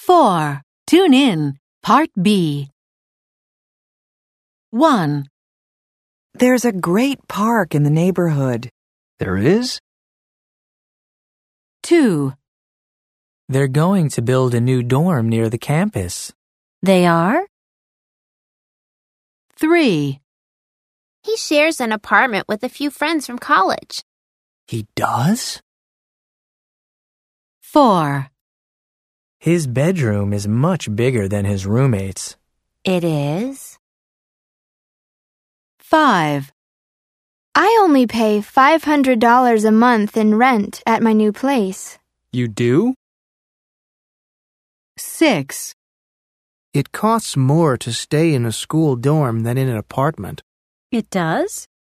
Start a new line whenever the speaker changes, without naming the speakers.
4. Tune in. Part B. 1.
There's a great park in the neighborhood.
There is?
2.
They're going to build a new dorm near the campus.
They are? 3.
He shares an apartment with a few friends from college.
He does?
4.
His bedroom is much bigger than his roommates.
It is?
5.
I only pay $500 a month in rent at my new place.
You do?
6.
It costs more to stay in a school dorm than in an apartment.
It does?